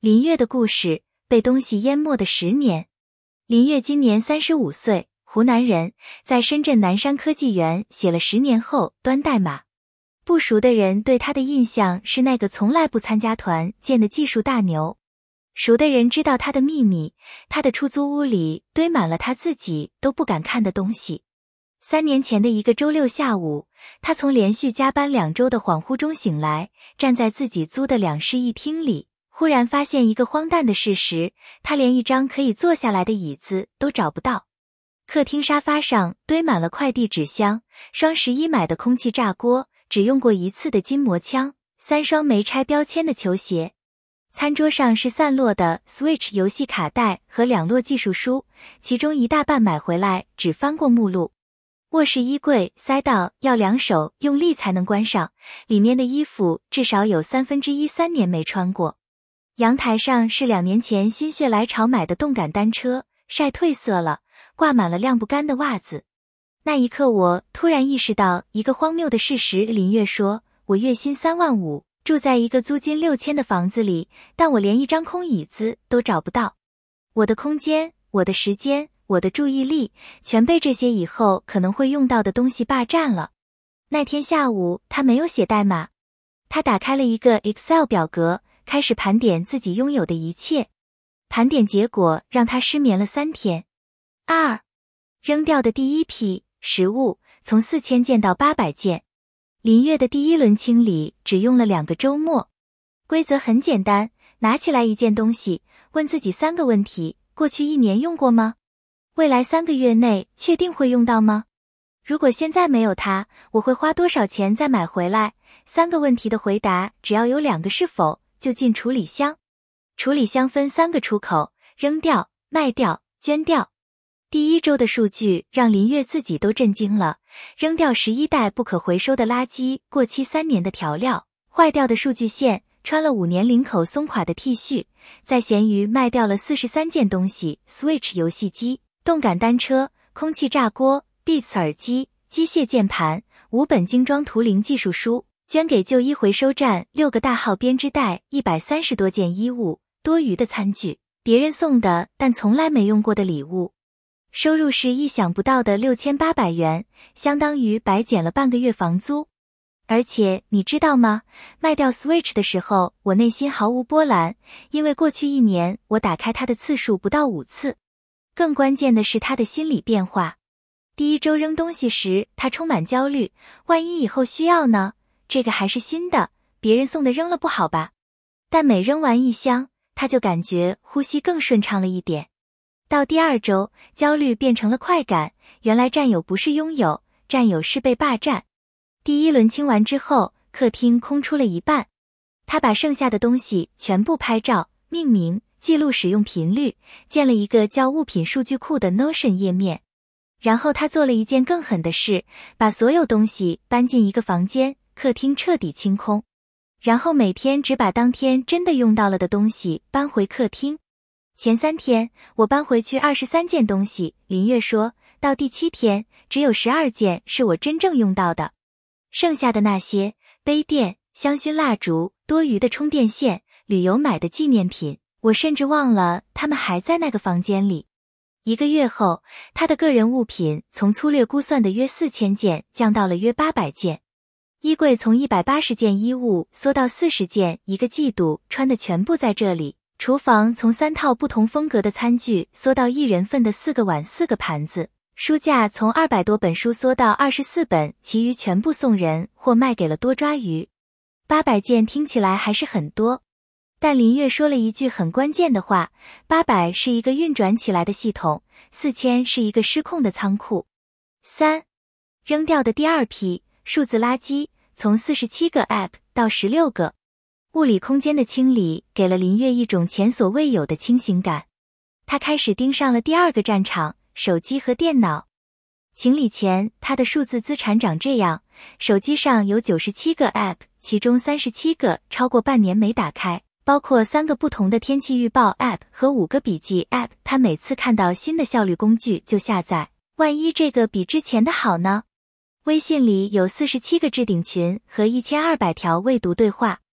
林月的故事，被东西淹没的10年。林月今年35岁，湖南人，在深圳南山科技园写了10年后端代码。不熟的人对他的印象是那个从来不参加团建的技术大牛。熟的人知道他的秘密，他的出租屋里堆满了他自己都不敢看的东西。3年前的一个周六下午，他从连续加班2周的恍惚中醒来，站在自己租的2室一厅里，忽然发现一个荒诞的事实，他连一张可以坐下来的椅子都找不到。客厅沙发上堆满了快递纸箱，双11买的空气炸锅，只用过1次的筋膜枪，3双没拆标签的球鞋。餐桌上是散落的 Switch 游戏卡带和2摞技术书，其中一大半买回来只翻过目录。卧室衣柜塞到要2手用力才能关上，里面的衣服至少有1/3 3年没穿过。阳台上是2年前心血来潮买的动感单车，晒褪色了，挂满了晾不干的袜子。那一刻我突然意识到一个荒谬的事实，林月说，我月薪3万5，住在一个租金6000的房子里，但我连一张空椅子都找不到。我的空间，我的时间，我的注意力，全被这些以后可能会用到的东西霸占了。那天下午，他没有写代码，他打开了一个 Excel 表格，开始盘点自己拥有的一切。盘点结果让他失眠了3天。2. 扔掉的第一批食物，从4000件到800件。林月的第一轮清理只用了2个周末。规则很简单，拿起来一件东西，问自己3个问题：过去1年用过吗？未来3个月内确定会用到吗？如果现在没有它，我会花多少钱再买回来？3个问题的回答只要有2个是否，就进处理箱。处理箱分3个出口：扔掉、卖掉、捐掉。第1周的数据让林月自己都震惊了，扔掉11袋不可回收的垃圾，过期3年的调料，坏掉的数据线，穿了5年领口松垮的 T 恤，在闲鱼卖掉了43件东西， Switch 游戏机、动感单车、空气炸锅、Beats 耳机、机械键盘、5本精装图灵技术书，捐给旧衣回收站6个大号编织袋，130多件衣物，多余的餐具，别人送的但从来没用过的礼物。收入是意想不到的6800元，相当于白减了半个月房租。而且你知道吗？卖掉 Switch 的时候，我内心毫无波澜，因为过去1年我打开它的次数不到5次。更关键的是他的心理变化。第1周扔东西时，他充满焦虑，万一以后需要呢？这个还是新的，别人送的扔了不好吧？但每扔完1箱，他就感觉呼吸更顺畅了一点。到第2周，焦虑变成了快感，原来占有不是拥有，占有是被霸占。第1轮清完之后，客厅空出了一半。他把剩下的东西全部拍照、命名、记录使用频率，建了一个叫物品数据库的 Notion 页面。然后他做了一件更狠的事，把所有东西搬进一个房间，客厅彻底清空。然后每天只把当天真的用到了的东西搬回客厅。前3天，我搬回去23件东西，林月说，到第7天，只有12件是我真正用到的。剩下的那些，杯垫、香薰蜡烛、多余的充电线、旅游买的纪念品，我甚至忘了它们还在那个房间里。1个月后，他的个人物品从粗略估算的约4000件降到了约800件。衣柜从180件衣物缩到40件，1个季度穿的全部在这里。厨房从3套不同风格的餐具缩到1人份的4个碗4个盘子，书架从200多本书缩到24本，其余全部送人或卖给了多抓鱼。800件听起来还是很多，但林月说了一句很关键的话，800是一个运转起来的系统，4000是一个失控的仓库。3. 扔掉的第2批数字垃圾，从47个 App 到16个。物理空间的清理给了林月一种前所未有的清醒感。他开始盯上了第2个战场，手机和电脑。清理前，他的数字资产长这样：手机上有97个 App， 其中37个超过半年没打开，包括3个不同的天气预报 App 和5个笔记 App。他每次看到新的效率工具就下载，万一这个比之前的好呢？微信里有47个置顶群和1200条未读对话。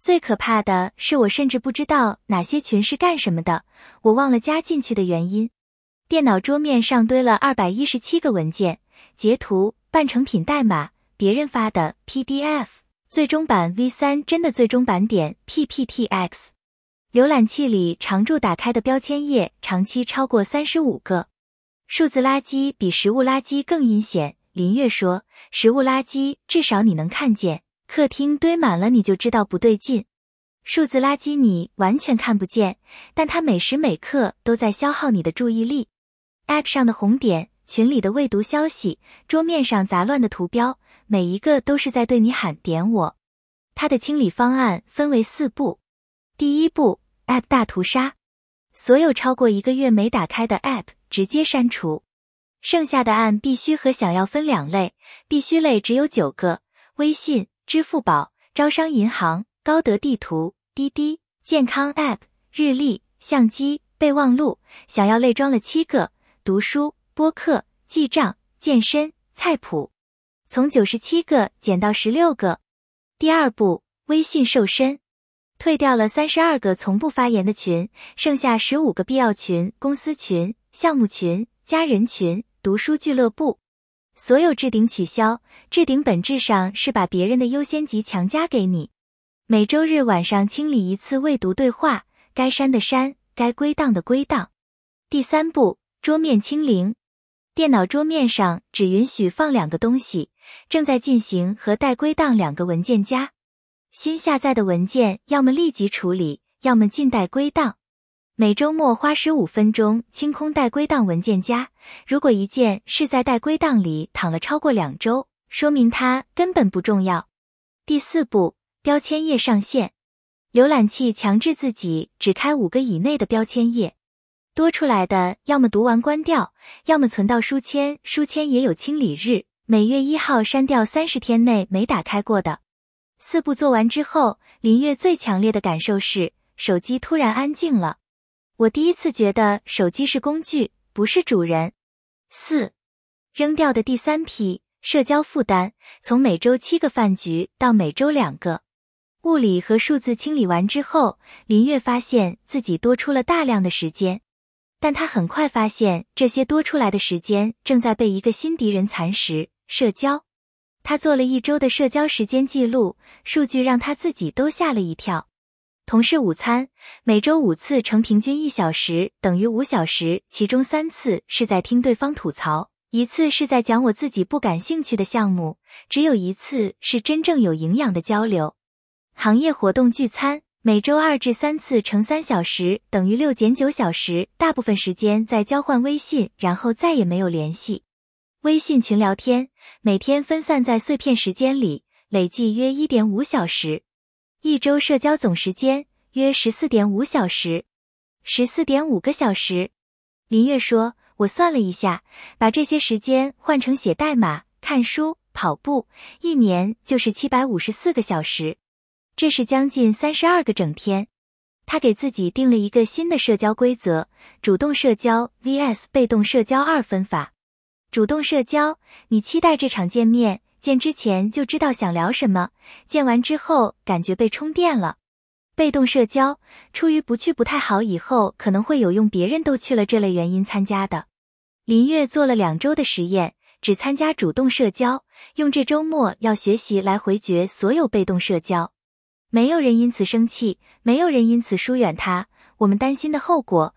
最可怕的是我甚至不知道哪些群是干什么的，我忘了加进去的原因。电脑桌面上堆了217个文件，截图、半成品代码、别人发的 PDF、最终版 V3 真的最终版点 PPTX。浏览器里常驻打开的标签页长期超过35个。数字垃圾比食物垃圾更阴险，林月说，食物垃圾至少你能看见，客厅堆满了你就知道不对劲。数字垃圾你完全看不见，但它每时每刻都在消耗你的注意力。App 上的红点，群里的未读消息，桌面上杂乱的图标，每一个都是在对你喊点我。它的清理方案分为4步。第一步， App 大屠杀，所有超过1个月没打开的 App 直接删除。剩下的按必须和想要分2类，必须类只有9个，微信、支付宝、招商银行、高德地图、滴滴、健康 App、日历、相机、备忘录，想要类装了7个，读书、播客、记账、健身、菜谱，从97个减到16个。第二步，微信瘦身，退掉了32个从不发言的群，剩下15个必要群、公司群、项目群、家人群、读书俱乐部。所有置顶取消，置顶本质上是把别人的优先级强加给你。每周日晚上清理一次未读对话，该删的删，该归档的归档。第三步，桌面清零。电脑桌面上只允许放2个东西，正在进行和待归档2个文件夹。新下载的文件要么立即处理，要么静待归档。每周末花15分钟清空待归档文件夹，如果一件是在待归档里躺了超过2周，说明它根本不重要。第四步，标签页上线。浏览器强制自己只开5个以内的标签页，多出来的要么读完关掉，要么存到书签，书签也有清理日，每月1号删掉30天内没打开过的。4步做完之后，林月最强烈的感受是，手机突然安静了。我第一次觉得手机是工具，不是主人。4. 扔掉的第3批，社交负担，从每周7个饭局到每周2个。物理和数字清理完之后，林月发现自己多出了大量的时间。但他很快发现，这些多出来的时间正在被一个新敌人蚕食，社交。他做了1周的社交时间记录，数据让他自己都吓了一跳。同事午餐，每周5次乘平均1小时等于5小时，其中3次是在听对方吐槽，1次是在讲我自己不感兴趣的项目，只有1次是真正有营养的交流。行业活动聚餐，每周2至3次乘3小时等于6减9小时，大部分时间在交换微信，然后再也没有联系。微信群聊天，每天分散在碎片时间里，累计约 1.5 小时。1周社交总时间约 14.5 小时。14.5个小时。林月说，我算了一下，把这些时间换成写代码、看书、跑步，1年就是754个小时。这是将近32个整天。他给自己定了一个新的社交规则，主动社交 vs 被动社交2分法。主动社交，你期待这场见面，见之前就知道想聊什么，见完之后感觉被充电了。被动社交，出于不去不太好，以后可能会有用别人都去了这类原因参加的。林月做了2周的实验，只参加主动社交，用这周末要学习来回绝所有被动社交。没有人因此生气，没有人因此疏远他，我们担心的后果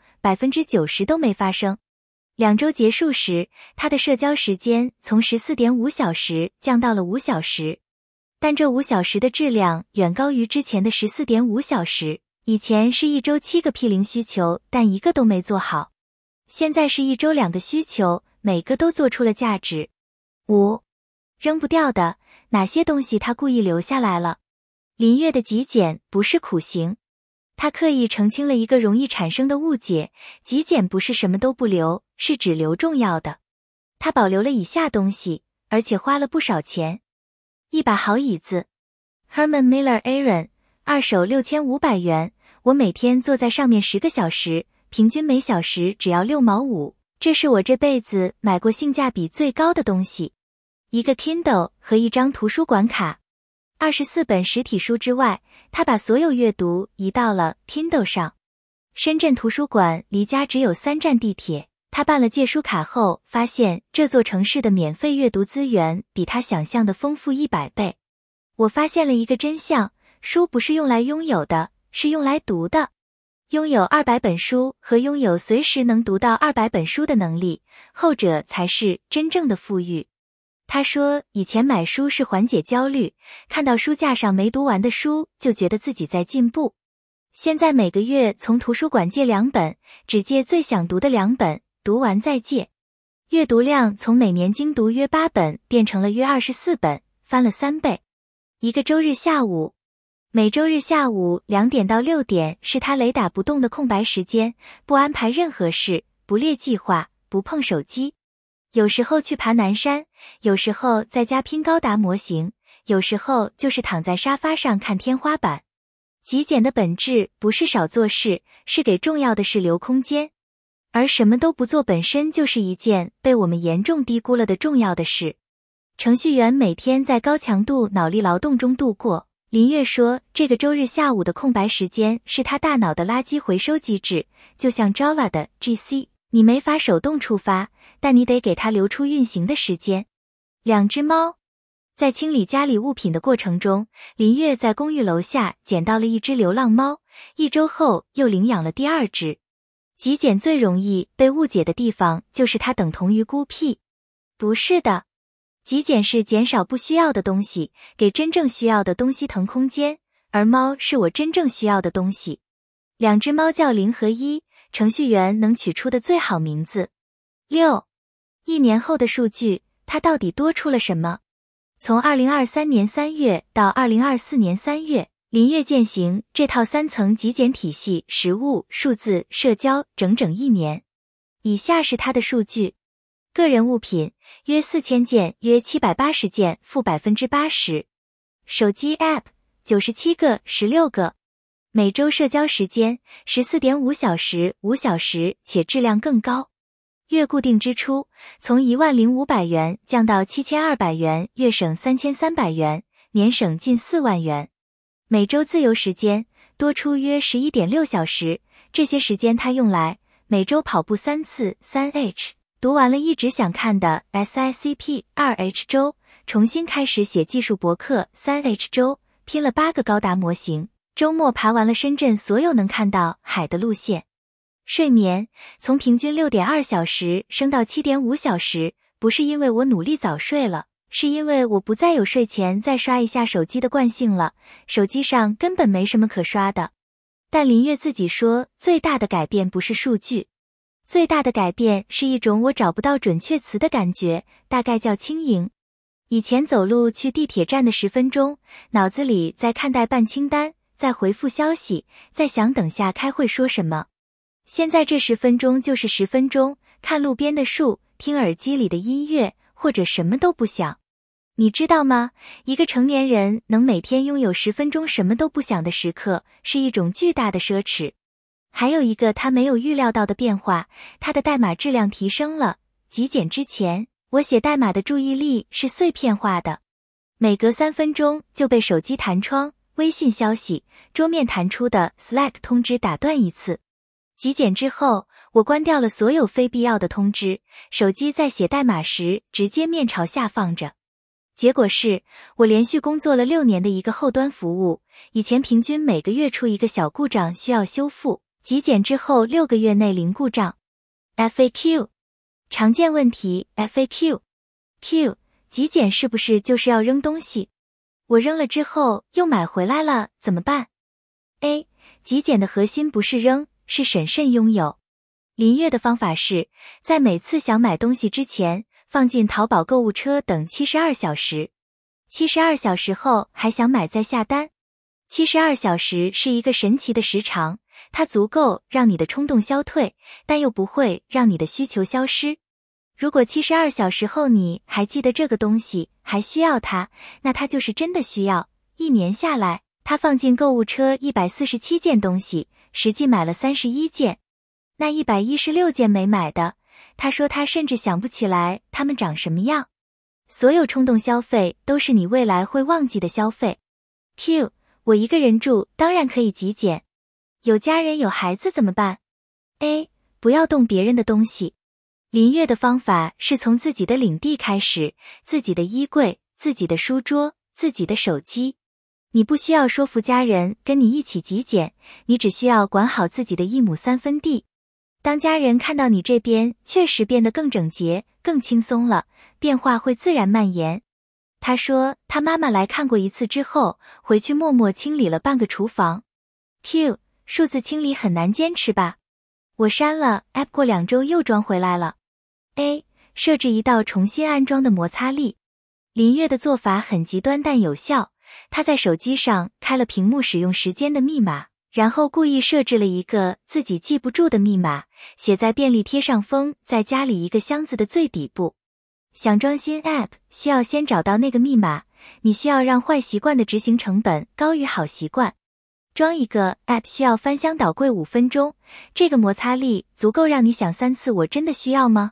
90% 都没发生。2周结束时，他的社交时间从 14.5 小时降到了5小时。但这5小时的质量远高于之前的 14.5 小时。以前是1周7个 P0 需求，但一个都没做好。现在是1周2个需求，每个都做出了价值。5. 扔不掉的，哪些东西他故意留下来了？林月的极简不是苦行。他刻意澄清了一个容易产生的误解，极简不是什么都不留，是只留重要的。他保留了以下东西，而且花了不少钱。一把好椅子 Herman Miller Aron 二手6500元，我每天坐在上面10个小时，平均每小时只要6毛5，这是我这辈子买过性价比最高的东西。一个 Kindle 和一张图书馆卡。 24本实体书之外，他把所有阅读移到了 Kindle 上。深圳图书馆离家只有3站地铁，他办了借书卡后，发现这座城市的免费阅读资源比他想象的丰富100倍。我发现了一个真相，书不是用来拥有的，是用来读的。拥有200本书和拥有随时能读到200本书的能力，后者才是真正的富裕。他说，以前买书是缓解焦虑，看到书架上没读完的书就觉得自己在进步。现在每个月从图书馆借2本，只借最想读的2本，读完再借。阅读量从每年精读约8本变成了约24本，翻了3倍。一个周日下午，每周日下午2点到6点是他雷打不动的空白时间，不安排任何事，不列计划，不碰手机。有时候去爬南山，有时候在家拼高达模型，有时候就是躺在沙发上看天花板。极简的本质不是少做事，是给重要的事留空间。而什么都不做本身就是一件被我们严重低估了的重要的事。程序员每天在高强度脑力劳动中度过。林月说，这个周日下午的空白时间是他大脑的垃圾回收机制，就像 Java 的 GC， 你没法手动触发，但你得给它留出运行的时间。2只猫。在清理家里物品的过程中，林月在公寓楼下捡到了一只流浪猫，1周后又领养了第2只。极简最容易被误解的地方就是它等同于孤僻。不是的。极简是减少不需要的东西，给真正需要的东西腾空间，而猫是我真正需要的东西。2只猫叫0和1，程序员能取出的最好名字。6. 1年后的数据，它到底多出了什么？从2023年3月到2024年3月，林月践行这套3层极简体系，实物、数字、社交，整整1年。以下是它的数据。个人物品约4000件，约780件，负 80%。手机 App 97个，16个。每周社交时间 14.5小时，5小时，且质量更高。月固定支出从10500元降到7200元，月省3300元，年省近4万元。每周自由时间多出约 11.6小时，这些时间他用来每周跑步3次 3H，读完了一直想看的 SICP 2H 周，重新开始写技术博客 3H 周，拼了8个高达模型，周末爬完了深圳所有能看到海的路线。睡眠从平均 6.2 小时升到 7.5 小时，不是因为我努力早睡了，是因为我不再有睡前再刷一下手机的惯性了，手机上根本没什么可刷的。但林月自己说，最大的改变不是数据。最大的改变是一种我找不到准确词的感觉，大概叫轻盈。以前走路去地铁站的10分钟，脑子里在看待办清单，在回复消息，在想等下开会说什么。现在这10分钟就是10分钟，看路边的树，听耳机里的音乐，或者什么都不想。你知道吗？一个成年人能每天拥有10分钟什么都不想的时刻，是一种巨大的奢侈。还有一个他没有预料到的变化，他的代码质量提升了。极简之前，我写代码的注意力是碎片化的，每隔3分钟就被手机弹窗、微信消息、桌面弹出的 Slack 通知打断一次。极简之后，我关掉了所有非必要的通知，手机在写代码时直接面朝下放着。结果是我连续工作了6年的一个后端服务，以前平均每个月出一个小故障需要修复，极简之后6个月内零故障。FAQ 常见问题 FAQ Q 极简是不是就是要扔东西？我扔了之后又买回来了，怎么办？ A 极简的核心不是扔，是审慎拥有。林月的方法是在每次想买东西之前放进淘宝购物车等72小时，72小时后还想买再下单。72小时是一个神奇的时长，它足够让你的冲动消退，但又不会让你的需求消失。如果72小时后你还记得这个东西，还需要它，那它就是真的需要。1年下来，他放进购物车147件东西，实际买了31件。那116件没买的，他说他甚至想不起来它们长什么样。所有冲动消费都是你未来会忘记的消费。 Q， 我一个人住，当然可以极简。有家人有孩子怎么办？ A， 不要动别人的东西。林月的方法是从自己的领地开始，自己的衣柜、自己的书桌、自己的手机。你不需要说服家人跟你一起极简，你只需要管好自己的1亩3分地。当家人看到你这边确实变得更整洁、更轻松了，变化会自然蔓延。他说他妈妈来看过一次之后，回去默默清理了半个厨房。Q， 数字清理很难坚持吧？我删了 App 过2周又装回来了。A， 设置一道重新安装的摩擦力。林月的做法很极端但有效，他在手机上开了屏幕使用时间的密码，然后故意设置了一个自己记不住的密码，写在便利贴上封在家里一个箱子的最底部。想装新 App 需要先找到那个密码，你需要让坏习惯的执行成本高于好习惯。装一个 App 需要翻箱倒柜5分钟，这个摩擦力足够让你想3次我真的需要吗？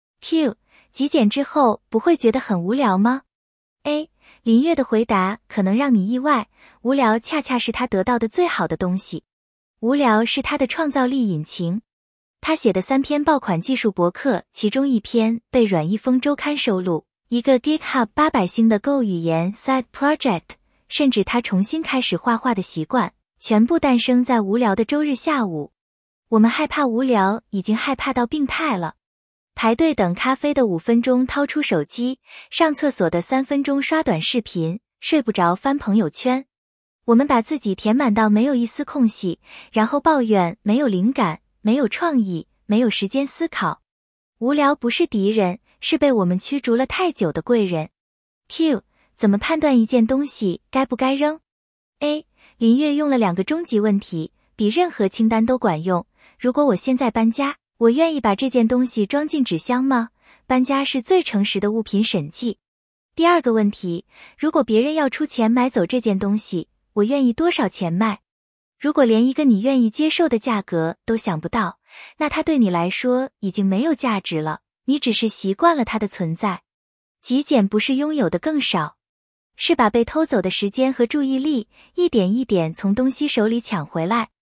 Q， 极简之后不会觉得很无聊吗？ A， 林月的回答可能让你意外，无聊恰恰是他得到的最好的东西。无聊是他的创造力引擎。他写的3篇爆款技术博客，其中1篇被软一风周刊收录，一个 GitHub 800星的 Go 语言 Side Project， 甚至他重新开始画画的习惯，全部诞生在无聊的周日下午。我们害怕无聊，已经害怕到病态了。排队等咖啡的5分钟掏出手机，上厕所的3分钟刷短视频，睡不着翻朋友圈。我们把自己填满到没有一丝空隙，然后抱怨没有灵感，没有创意，没有时间思考。无聊不是敌人，是被我们驱逐了太久的贵人。Q， 怎么判断一件东西该不该扔？ A， 林月用了2个终极问题，比任何清单都管用。如果我现在搬家，我愿意把这件东西装进纸箱吗？搬家是最诚实的物品审计。第2个问题，如果别人要出钱买走这件东西，我愿意多少钱卖？如果连一个你愿意接受的价格都想不到，那它对你来说已经没有价值了，你只是习惯了它的存在。极简不是拥有的更少，是把被偷走的时间和注意力一点一点从东西手里抢回来。